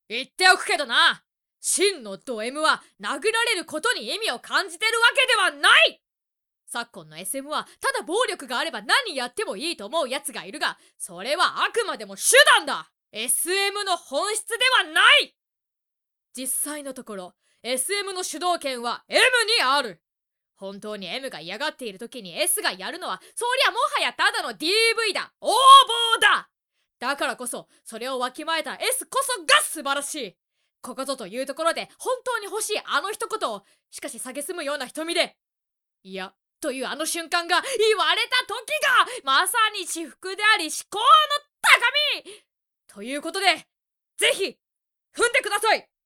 言っておくけどな、真のド M は殴られることに意味を感じてるわけではない。昨今の SM はただ暴力があれば何やってもいいと思うやつがいるが、それはあくまでも手段だ。 SM の本質ではない。実際のところ SM の主導権は M にある。本当に M が嫌がっている時に S がやるのは、そりゃもはやただの DV だ、横暴だ。だからこそそれをわきまえた S こそが素晴らしい。ここぞというところで本当に欲しいあの一言を、しかし蔑むような瞳でいやというあの瞬間が言われた時がまさに至福であり至高の高みということで、ぜひ踏んでください。